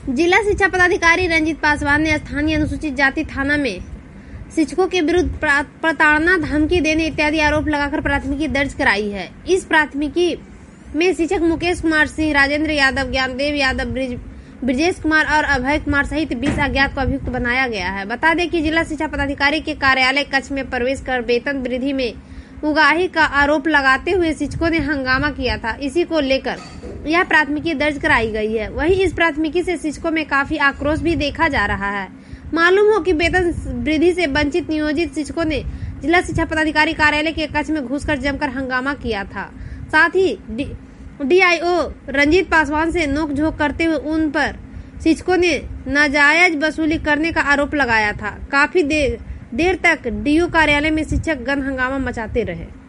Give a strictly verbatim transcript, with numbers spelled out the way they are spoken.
जिला शिक्षा पदाधिकारी रंजीत पासवान ने स्थानीय अनुसूचित जाति थाना में शिक्षकों के विरुद्ध प्रताड़ना, धमकी देने इत्यादि आरोप लगाकर प्राथमिकी दर्ज कराई है। इस प्राथमिकी में शिक्षक मुकेश कुमार सिंह, राजेंद्र यादव, ज्ञानदेव यादव, ब्रिजेश कुमार और अभय कुमार सहित बीस अज्ञात को अभियुक्त बनाया गया है। बता दें कि जिला शिक्षा पदाधिकारी के कार्यालय कक्ष में प्रवेश कर वेतन वृद्धि में उगाही का आरोप लगाते हुए शिक्षकों ने हंगामा किया था। इसी को लेकर यह प्राथमिकी दर्ज कराई गई है। वहीं इस प्राथमिकी से शिक्षकों में काफी आक्रोश भी देखा जा रहा है। मालूम हो कि वेतन वृद्धि से वंचित नियोजित शिक्षकों ने जिला शिक्षा पदाधिकारी कार्यालय के कक्ष में घुसकर जमकर हंगामा किया था। साथ ही डीआईओ रंजीत पासवान से नोकझोंक करते हुए उन पर शिक्षकों ने नाजायज वसूली करने का आरोप लगाया था। काफी देर देर तक डीओ कार्यालय में शिक्षक गण हंगामा मचाते रहे।